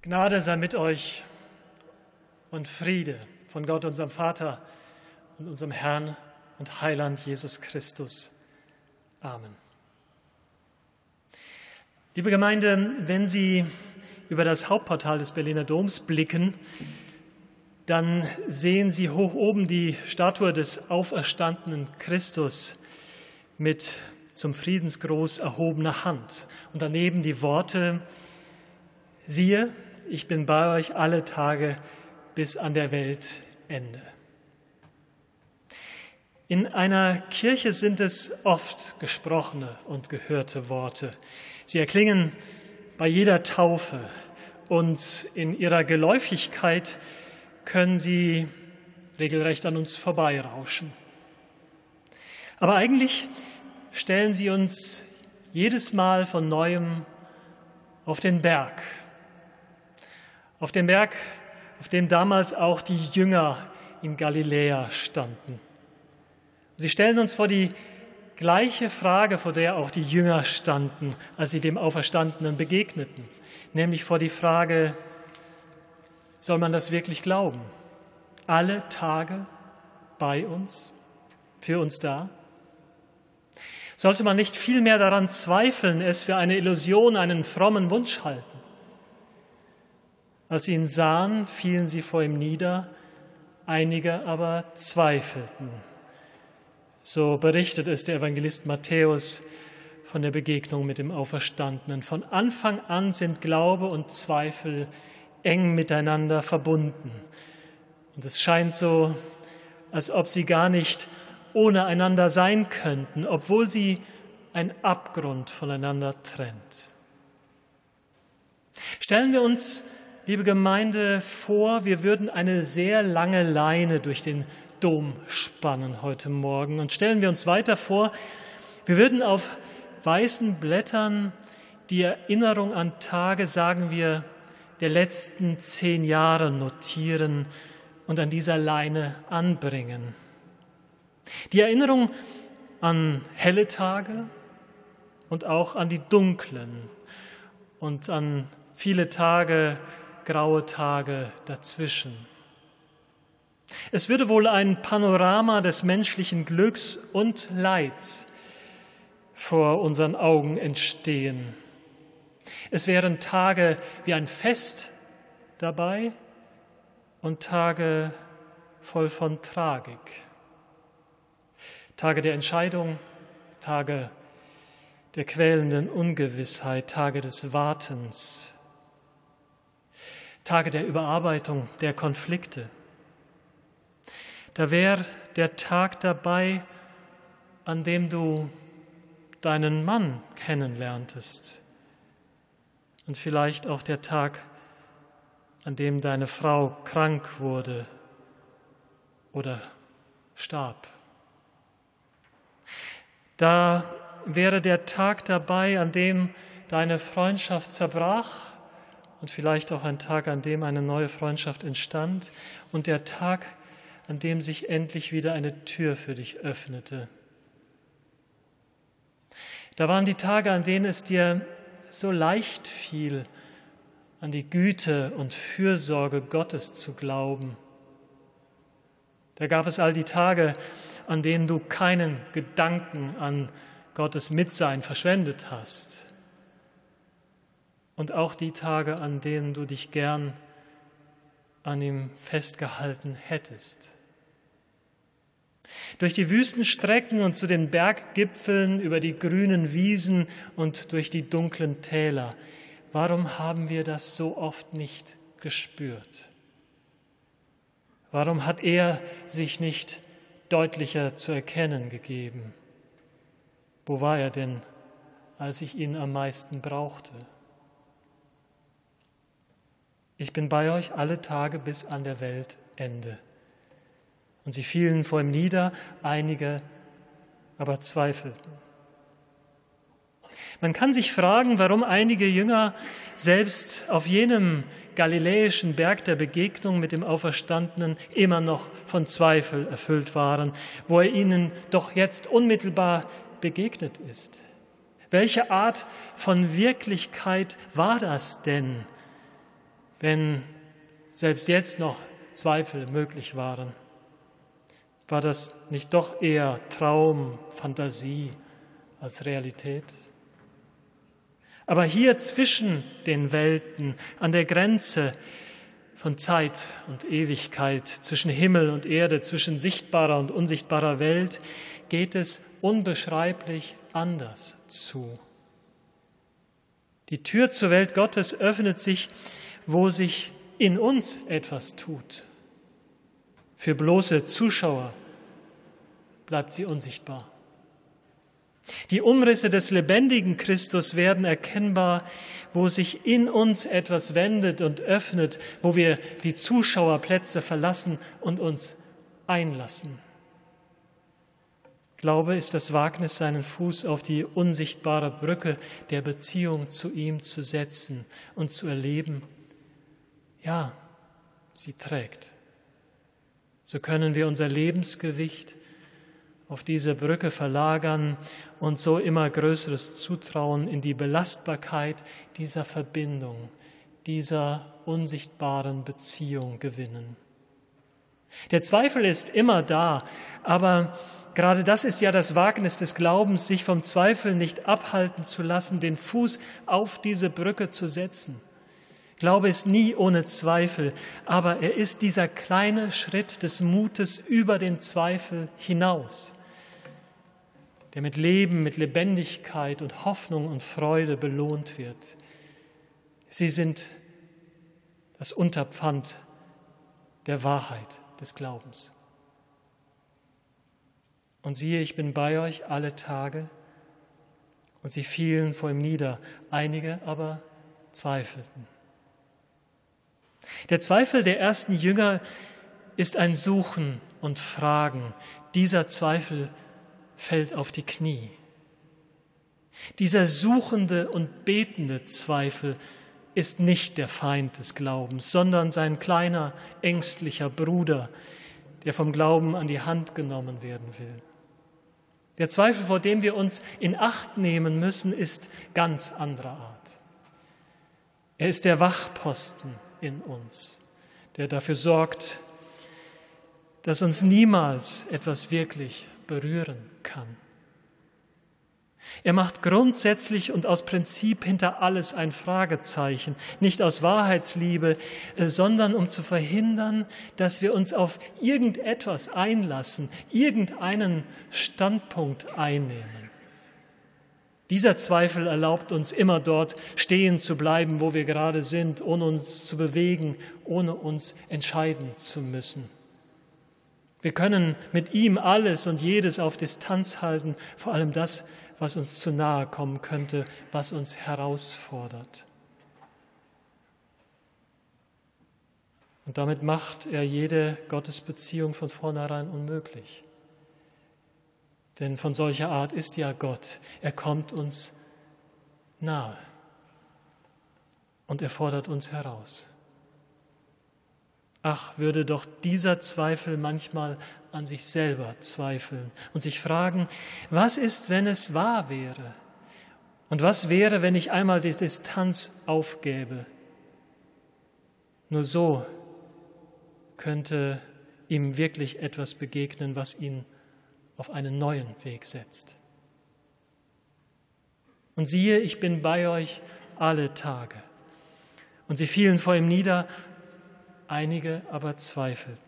Gnade sei mit euch und Friede von Gott, unserem Vater und unserem Herrn und Heiland Jesus Christus. Amen. Liebe Gemeinde, wenn Sie über das Hauptportal des Berliner Doms blicken, dann sehen Sie hoch oben die Statue des auferstandenen Christus mit zum Friedensgruß erhobener Hand und daneben die Worte: Siehe, ich bin bei euch alle Tage bis an der Weltende. In einer Kirche sind es oft gesprochene und gehörte Worte. Sie erklingen bei jeder Taufe und in ihrer Geläufigkeit können sie regelrecht an uns vorbeirauschen. Aber eigentlich stellen sie uns jedes Mal von Neuem auf den Berg, auf dem damals auch die Jünger in Galiläa standen. Sie stellen uns vor die gleiche Frage, vor der auch die Jünger standen, als sie dem Auferstandenen begegneten, nämlich vor die Frage: Soll man das wirklich glauben? Alle Tage bei uns, für uns da? Sollte man nicht vielmehr daran zweifeln, es für eine Illusion, einen frommen Wunsch halten? Als sie ihn sahen, fielen sie vor ihm nieder, einige aber zweifelten. So berichtet es der Evangelist Matthäus von der Begegnung mit dem Auferstandenen. Von Anfang an sind Glaube und Zweifel eng miteinander verbunden. Und es scheint so, als ob sie gar nicht ohne einander sein könnten, obwohl sie ein Abgrund voneinander trennt. Stellen wir uns, liebe Gemeinde, vor, wir würden eine sehr lange Leine durch den Dom spannen heute Morgen. Und stellen wir uns weiter vor, wir würden auf weißen Blättern die Erinnerung an Tage, sagen wir, der letzten 10 Jahre notieren und an dieser Leine anbringen. Die Erinnerung an helle Tage und auch an die dunklen und an viele Tage, graue Tage dazwischen. Es würde wohl ein Panorama des menschlichen Glücks und Leids vor unseren Augen entstehen. Es wären Tage wie ein Fest dabei und Tage voll von Tragik. Tage der Entscheidung, Tage der quälenden Ungewissheit, Tage des Wartens, Tage der Überarbeitung, der Konflikte. Da wäre der Tag dabei, an dem du deinen Mann kennenlerntest. Und vielleicht auch der Tag, an dem deine Frau krank wurde oder starb. Da wäre der Tag dabei, an dem deine Freundschaft zerbrach und vielleicht auch ein Tag, an dem eine neue Freundschaft entstand und der Tag, an dem sich endlich wieder eine Tür für dich öffnete. Da waren die Tage, an denen es dir so leicht fiel, an die Güte und Fürsorge Gottes zu glauben. Da gab es all die Tage, an denen du keinen Gedanken an Gottes Mitsein verschwendet hast. Und auch die Tage, an denen du dich gern an ihm festgehalten hättest. Durch die Wüstenstrecken und zu den Berggipfeln, über die grünen Wiesen und durch die dunklen Täler. Warum haben wir das so oft nicht gespürt? Warum hat er sich nicht deutlicher zu erkennen gegeben? Wo war er denn, als ich ihn am meisten brauchte? Ich bin bei euch alle Tage bis an der Weltende. Und sie fielen vor ihm nieder, einige aber zweifelten. Man kann sich fragen, warum einige Jünger selbst auf jenem galiläischen Berg der Begegnung mit dem Auferstandenen immer noch von Zweifel erfüllt waren, wo er ihnen doch jetzt unmittelbar begegnet ist. Welche Art von Wirklichkeit war das denn, wenn selbst jetzt noch Zweifel möglich waren? War das nicht doch eher Traum, Fantasie als Realität? Aber hier zwischen den Welten, an der Grenze von Zeit und Ewigkeit, zwischen Himmel und Erde, zwischen sichtbarer und unsichtbarer Welt, geht es unbeschreiblich anders zu. Die Tür zur Welt Gottes öffnet sich, wo sich in uns etwas tut. Für bloße Zuschauer bleibt sie unsichtbar. Die Umrisse des lebendigen Christus werden erkennbar, wo sich in uns etwas wendet und öffnet, wo wir die Zuschauerplätze verlassen und uns einlassen. Glaube ist das Wagnis, seinen Fuß auf die unsichtbare Brücke der Beziehung zu ihm zu setzen und zu erleben. Ja, sie trägt. So können wir unser Lebensgewicht auf diese Brücke verlagern und so immer größeres Zutrauen in die Belastbarkeit dieser Verbindung, dieser unsichtbaren Beziehung gewinnen. Der Zweifel ist immer da, aber gerade das ist ja das Wagnis des Glaubens, sich vom Zweifel nicht abhalten zu lassen, den Fuß auf diese Brücke zu setzen. Glaube ist nie ohne Zweifel, aber er ist dieser kleine Schritt des Mutes über den Zweifel hinaus, der mit Leben, mit Lebendigkeit und Hoffnung und Freude belohnt wird. Sie sind das Unterpfand der Wahrheit des Glaubens. Und siehe, ich bin bei euch alle Tage. Und sie fielen vor ihm nieder, einige aber zweifelten. Der Zweifel der ersten Jünger ist ein Suchen und Fragen. Dieser Zweifel fällt auf die Knie. Dieser suchende und betende Zweifel ist nicht der Feind des Glaubens, sondern sein kleiner, ängstlicher Bruder, der vom Glauben an die Hand genommen werden will. Der Zweifel, vor dem wir uns in Acht nehmen müssen, ist ganz anderer Art. Er ist der Wachposten in uns, der dafür sorgt, dass uns niemals etwas wirklich berühren kann. Er macht grundsätzlich und aus Prinzip hinter alles ein Fragezeichen, nicht aus Wahrheitsliebe, sondern um zu verhindern, dass wir uns auf irgendetwas einlassen, irgendeinen Standpunkt einnehmen. Dieser Zweifel erlaubt uns immer dort stehen zu bleiben, wo wir gerade sind, ohne uns zu bewegen, ohne uns entscheiden zu müssen. Wir können mit ihm alles und jedes auf Distanz halten, vor allem das, was uns zu nahe kommen könnte, was uns herausfordert. Und damit macht er jede Gottesbeziehung von vornherein unmöglich. Denn von solcher Art ist ja Gott. Er kommt uns nahe und er fordert uns heraus. Ach, würde doch dieser Zweifel manchmal an sich selber zweifeln und sich fragen, was ist, wenn es wahr wäre? Und was wäre, wenn ich einmal die Distanz aufgäbe? Nur so könnte ihm wirklich etwas begegnen, was ihn auf einen neuen Weg setzt. Und siehe, ich bin bei euch alle Tage. Und sie fielen vor ihm nieder, einige aber zweifelten.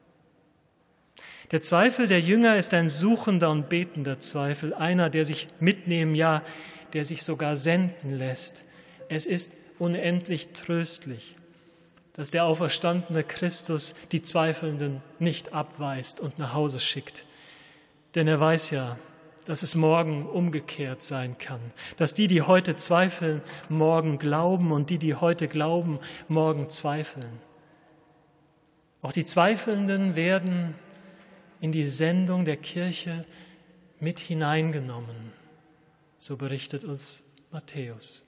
Der Zweifel der Jünger ist ein suchender und betender Zweifel, einer, der sich mitnehmen, ja, der sich sogar senden lässt. Es ist unendlich tröstlich, dass der auferstandene Christus die Zweifelnden nicht abweist und nach Hause schickt. Denn er weiß ja, dass es morgen umgekehrt sein kann, dass die heute zweifeln, morgen glauben und die heute glauben, morgen zweifeln. Auch die Zweifelnden werden in die Sendung der Kirche mit hineingenommen, so berichtet uns Matthäus.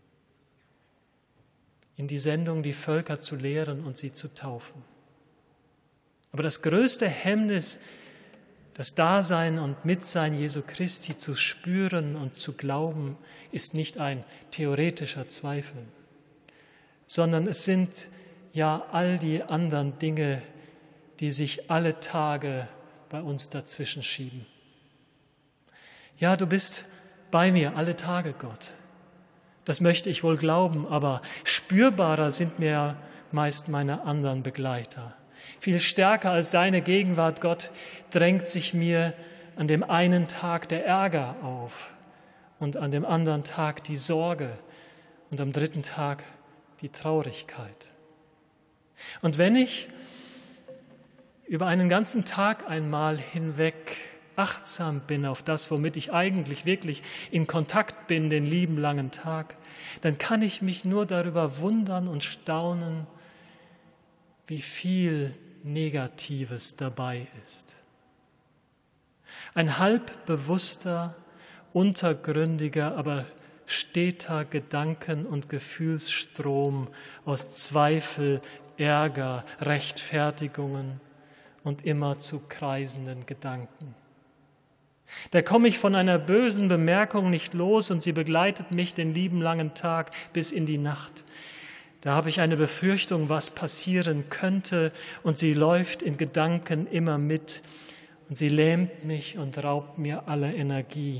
In die Sendung, die Völker zu lehren und sie zu taufen. Aber das größte Hemmnis, das Dasein und Mitsein Jesu Christi zu spüren und zu glauben, ist nicht ein theoretischer Zweifel, sondern es sind ja all die anderen Dinge, die sich alle Tage bei uns dazwischen schieben. Ja, du bist bei mir alle Tage, Gott. Das möchte ich wohl glauben, aber spürbarer sind mir meist meine anderen Begleiter. Viel stärker als deine Gegenwart, Gott, drängt sich mir an dem einen Tag der Ärger auf und an dem anderen Tag die Sorge und am dritten Tag die Traurigkeit. Und wenn ich über einen ganzen Tag einmal hinweg achtsam bin auf das, womit ich eigentlich wirklich in Kontakt bin, den lieben langen Tag, dann kann ich mich nur darüber wundern und staunen, wie viel Negatives dabei ist. Ein halb bewusster, untergründiger, aber steter Gedanken- und Gefühlsstrom aus Zweifel, Ärger, Rechtfertigungen und immer zu kreisenden Gedanken. Da komme ich von einer bösen Bemerkung nicht los und sie begleitet mich den lieben langen Tag bis in die Nacht. Da habe ich eine Befürchtung, was passieren könnte, und sie läuft in Gedanken immer mit und sie lähmt mich und raubt mir alle Energie.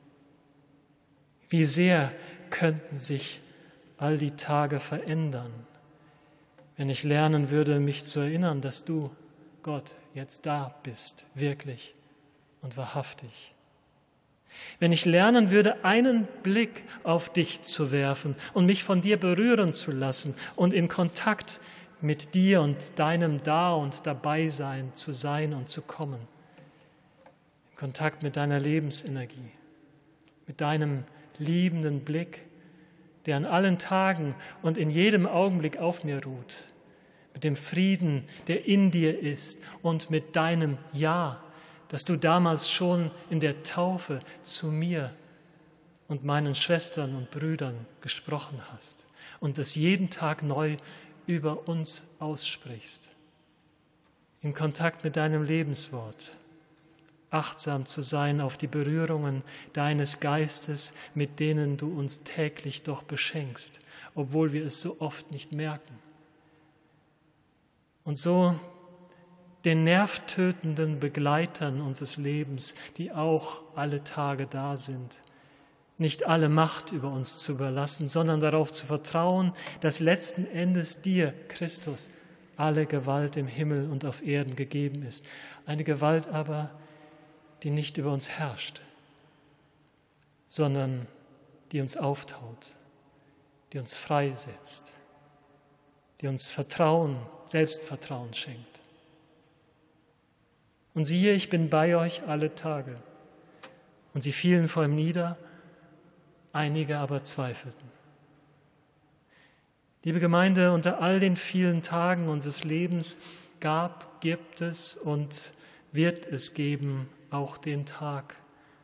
Wie sehr könnten sich all die Tage verändern, wenn ich lernen würde, mich zu erinnern, dass du, Gott, jetzt da bist, wirklich und wahrhaftig. Wenn ich lernen würde, einen Blick auf dich zu werfen und mich von dir berühren zu lassen und in Kontakt mit dir und deinem Da- und Dabeisein zu sein und zu kommen. In Kontakt mit deiner Lebensenergie, mit deinem liebenden Blick, der an allen Tagen und in jedem Augenblick auf mir ruht, mit dem Frieden, der in dir ist, und mit deinem Ja, das du damals schon in der Taufe zu mir und meinen Schwestern und Brüdern gesprochen hast und es jeden Tag neu über uns aussprichst. In Kontakt mit deinem Lebenswort, achtsam zu sein auf die Berührungen deines Geistes, mit denen du uns täglich doch beschenkst, obwohl wir es so oft nicht merken. Und so den nervtötenden Begleitern unseres Lebens, die auch alle Tage da sind, nicht alle Macht über uns zu überlassen, sondern darauf zu vertrauen, dass letzten Endes dir, Christus, alle Gewalt im Himmel und auf Erden gegeben ist. Eine Gewalt aber, die nicht über uns herrscht, sondern die uns auftaut, die uns freisetzt, die uns Vertrauen, Selbstvertrauen schenkt. Und siehe, ich bin bei euch alle Tage. Und sie fielen vor ihm nieder, einige aber zweifelten. Liebe Gemeinde, unter all den vielen Tagen unseres Lebens gibt es und wird es geben auch den Tag,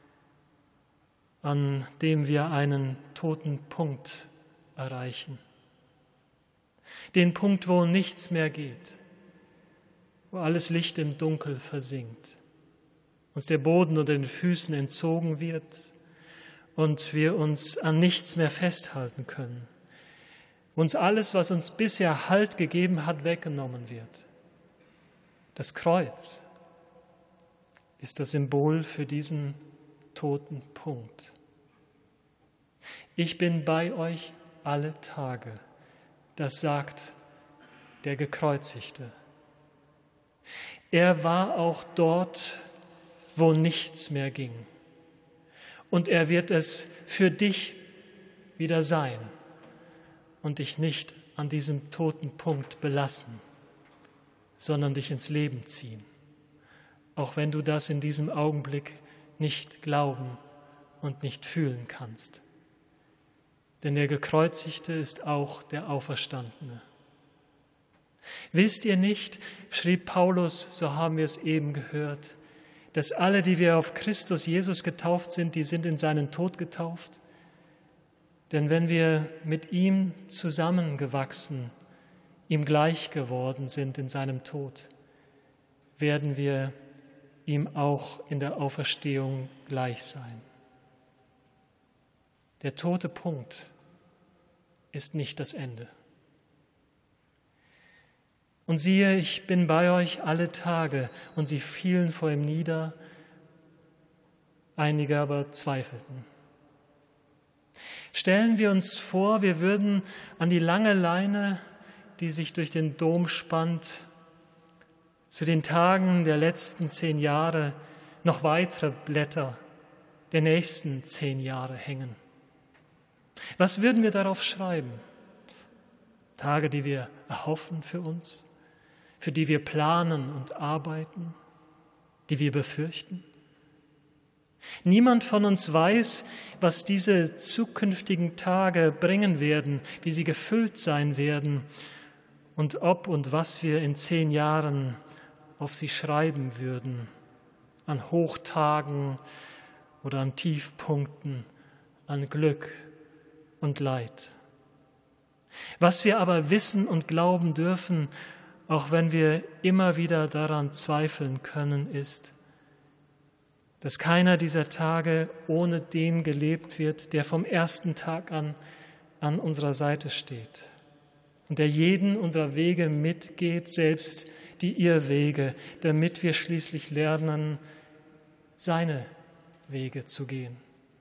an dem wir einen toten Punkt erreichen. Den Punkt, wo nichts mehr geht, wo alles Licht im Dunkel versinkt, uns der Boden unter den Füßen entzogen wird und wir uns an nichts mehr festhalten können, wo uns alles, was uns bisher Halt gegeben hat, weggenommen wird. Das Kreuz ist das Symbol für diesen toten Punkt. Ich bin bei euch alle Tage, das sagt der Gekreuzigte. Er war auch dort, wo nichts mehr ging. Und er wird es für dich wieder sein und dich nicht an diesem toten Punkt belassen, sondern dich ins Leben ziehen, auch wenn du das in diesem Augenblick nicht glauben und nicht fühlen kannst. Denn der Gekreuzigte ist auch der Auferstandene. Wisst ihr nicht, schrieb Paulus, so haben wir es eben gehört, dass alle, die wir auf Christus Jesus getauft sind, die sind in seinen Tod getauft? Denn wenn wir mit ihm zusammengewachsen, ihm gleich geworden sind in seinem Tod, werden wir ihm auch in der Auferstehung gleich sein. Der tote Punkt ist nicht das Ende. Und siehe, ich bin bei euch alle Tage. Und sie fielen vor ihm nieder, einige aber zweifelten. Stellen wir uns vor, wir würden an die lange Leine, die sich durch den Dom spannt, zu den Tagen der letzten 10 Jahre noch weitere Blätter der nächsten 10 Jahre hängen. Was würden wir darauf schreiben? Tage, die wir erhoffen für uns, für die wir planen und arbeiten, die wir befürchten? Niemand von uns weiß, was diese zukünftigen Tage bringen werden, wie sie gefüllt sein werden und ob und was wir in 10 Jahren auf sie schreiben würden, an Hochtagen oder an Tiefpunkten, an Glück und Leid. Was wir aber wissen und glauben dürfen, auch wenn wir immer wieder daran zweifeln können, ist, dass keiner dieser Tage ohne den gelebt wird, der vom ersten Tag an unserer Seite steht und der jeden unserer Wege mitgeht, selbst die Irrwege, damit wir schließlich lernen, seine Wege zu gehen.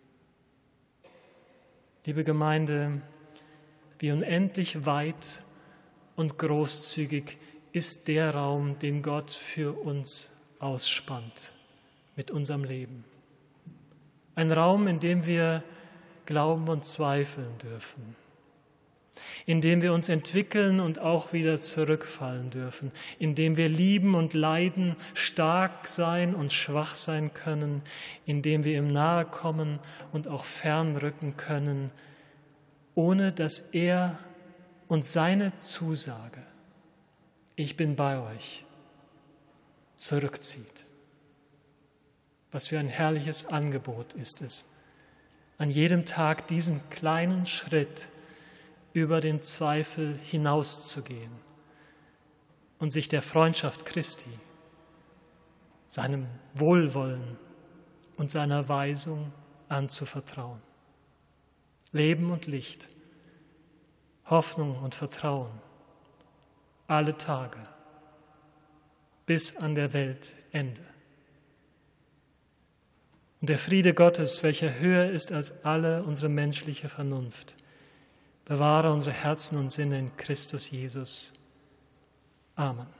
Liebe Gemeinde, wie unendlich weit und großzügig ist der Raum, den Gott für uns ausspannt mit unserem Leben. Ein Raum, in dem wir glauben und zweifeln dürfen, in dem wir uns entwickeln und auch wieder zurückfallen dürfen, in dem wir lieben und leiden, stark sein und schwach sein können, in dem wir ihm nahe kommen und auch fernrücken können, ohne dass er uns seine Zusage, ich bin bei euch, zurückzieht. Was für ein herrliches Angebot ist es, an jedem Tag diesen kleinen Schritt über den Zweifel hinauszugehen und sich der Freundschaft Christi, seinem Wohlwollen und seiner Weisung anzuvertrauen. Leben und Licht, Hoffnung und Vertrauen, alle Tage, bis an der Weltende. Und der Friede Gottes, welcher höher ist als alle unsere menschliche Vernunft, bewahre unsere Herzen und Sinne in Christus Jesus. Amen.